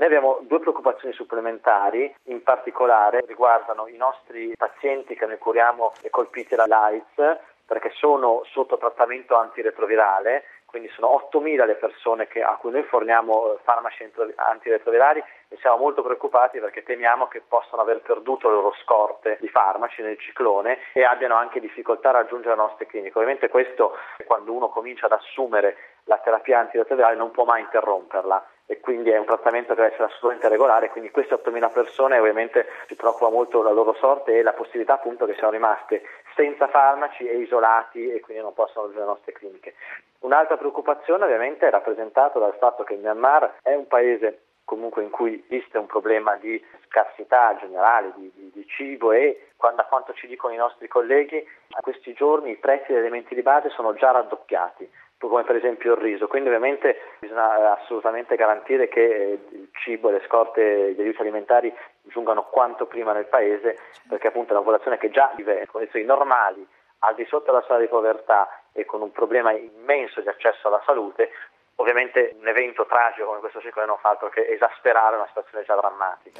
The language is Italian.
Noi abbiamo due preoccupazioni supplementari, in particolare riguardano i nostri pazienti che noi curiamo e colpiti dall'AIDS, perché sono sotto trattamento antiretrovirale, quindi sono 8.000 le persone a cui noi forniamo farmaci antiretrovirali e siamo molto preoccupati perché temiamo che possano aver perduto le loro scorte di farmaci nel ciclone e abbiano anche difficoltà a raggiungere le nostre cliniche. Ovviamente questo, quando uno comincia ad assumere la terapia antiretrovirale, non può mai interromperla e quindi è un trattamento che deve essere assolutamente regolare, quindi queste 8.000 persone ovviamente si preoccupa molto la loro sorte e la possibilità appunto che siano rimaste senza farmaci e isolati e quindi non possono raggiungere le nostre cliniche. Un'altra preoccupazione ovviamente è rappresentata dal fatto che il Myanmar è un paese comunque in cui esiste un problema di scarsità generale di cibo e da quanto ci dicono i nostri colleghi a questi giorni i prezzi degli alimenti di base sono già raddoppiati, come per esempio il riso, quindi ovviamente bisogna assolutamente garantire che il cibo e le scorte, gli aiuti alimentari giungano quanto prima nel paese, perché appunto è una popolazione che già vive in condizioni normali al di sotto della soglia di povertà e con un problema immenso di accesso alla salute. Ovviamente un evento tragico come questo ciclo non fa altro che esasperare una situazione già drammatica.